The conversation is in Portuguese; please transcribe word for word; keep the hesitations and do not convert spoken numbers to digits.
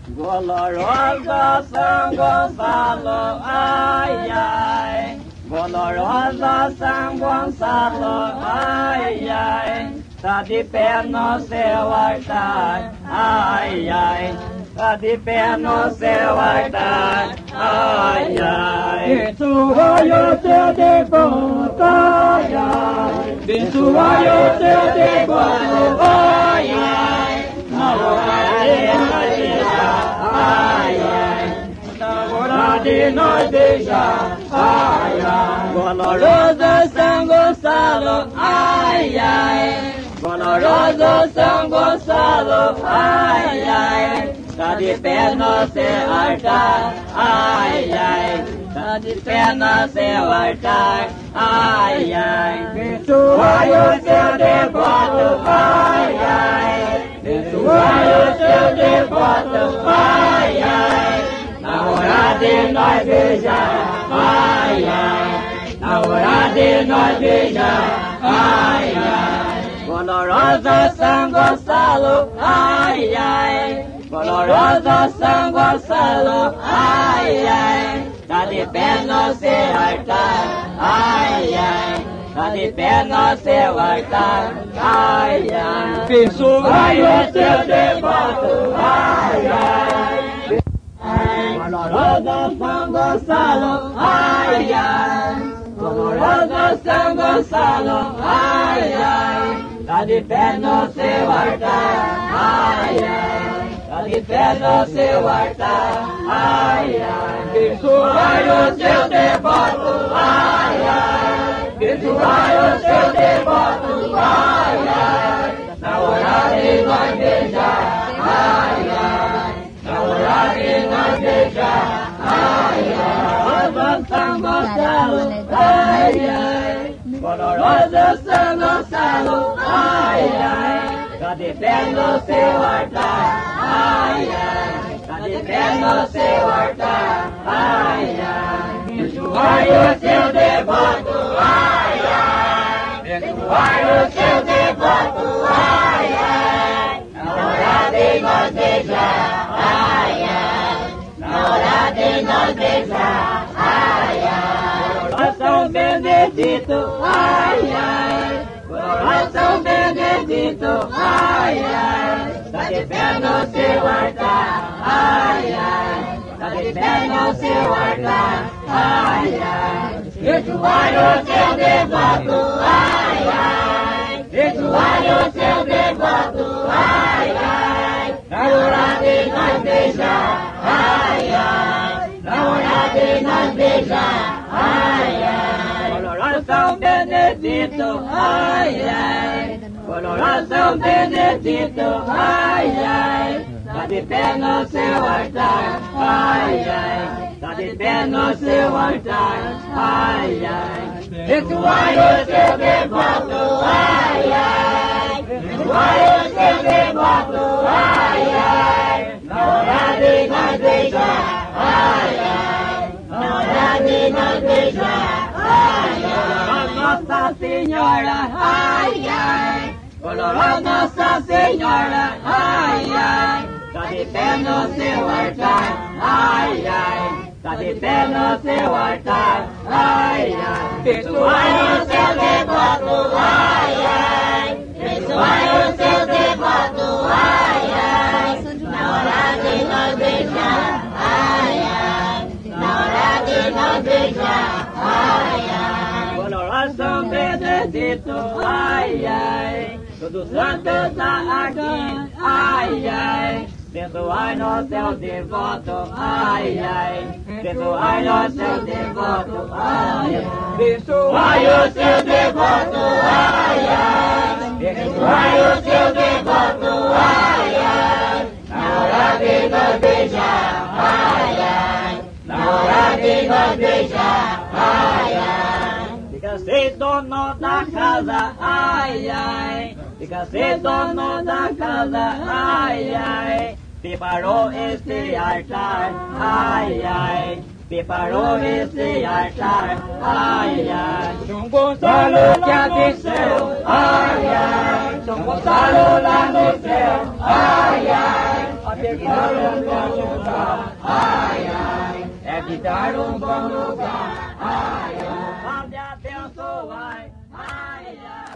Dolorosa São Gonçalo, ai, ai. Dolorosa São Gonçalo, ai, ai. Tá de pé no seu altar, ai, ai. Tá de pé no seu altar, ai, ai. Abençoai o seu devoto, ai, ai. Abençoai o seu devoto, ai, ai. Na hora de beijar, ai, ai. Na hora de nós beijar, ai, ai. Doloroso São Gonçalo, ai, ai. Doloroso São Gonçalo, ai, ai. Tá de pé no seu altar, ai, ai. Tá de pé no seu altar, ai, ai. Abençoai o seu devoto, ai, ai. Abençoai o seu devoto, ai, ai. Na hora de nós beijar, ai, ai. Na hora de nós beijar, ai, ai. Dolorosa São Gonçalo, ai, ai. Dolorosa São Gonçalo, ai, ai. Tá de pé no seu altar, ai, ai. Tá de pé no seu altar, ai, ai. Abençoai o seu devoto, ai, ai. Dolorosa São Gonçalo, ai, ai. Dolorosa São Gonçalo, ai, ai. Tá de pé no seu altar, ai, ai. Tá de pé no seu altar, ai, ai. Abençoai o seu devoto, ai, ai. Abençoai o seu devoto, ai, ai. Na hora de nós beijar, ai, ai. Na hora de nós beijar, ai, ai. Dolorosa São Gonçalo, ai, ai. Dolorosa São Gonçalo, ai, ai. Tá de pé no seu altar, ai, ai. Tá de pé no seu altar, ai, ai. Abençoai o seu devoto, ai, ai. Abençoai o seu devoto, ai, ai. Na hora de nós beijar, ai, ai. Na hora de nós beijar, ai, ai. São Benedito, ai, ai. São Benedito, ai, ai. Tá de pé no seu altar, ai, ai. Tá de pé no seu altar, ai, ai. Abençoai o seu devoto, ai, ai. Abençoai o seu devoto, ai, ai. Na hora de nós beijar, ai, ai. Na hora de nós beijar, ai, ai. Doloroso São Benedito, ai, ai. Doloroso São Benedito, ai, ai. Tá de pé no seu altar, ai, ai. Tá de pé no seu altar, ai, ai. Abençoai o seu devoto, ai, ai. Abençoai o seu devoto, ai, ai. Na hora de nós beijar, ai, ai. Na hora de nós beijar, ai, ai. Nossa Senhora, ai, ai. Dolorosa Nossa Senhora, ai, ai. Tá de pé no seu altar, ai, ai. Tá de pé no seu altar, ai, ai. Abençoai o seu devoto, ai, ai. Abençoai o seu devoto, ai, ai. Na hora de nós beijar, ai, ai. Na hora de nós beijar, ai, ai. Doloroso São Benedito, ai, ai. Todos santos tá aqui, ai, ai. Abençoai no seu devoto, ai, ai. Abençoai no seu devoto, ai, ai. Abençoai o seu devoto, ai, ai. Abençoai o seu devoto, ai, ai. Na hora de nós beijar, ai, ai. Na hora de nós beijar, ai, ai. Fica ser dono da casa, ai, ai. Fica ser dono da casa, ai, ai. Preparou este altar, ai, ai. Preparou este altar, ai, ai. São Gonçalo que aqueceu, ai, ai. São Gonçalo lá no céu, ai, ai. A pegar o acreditaram um bom lugar, ai, ai, onde abençoai, ai, ai.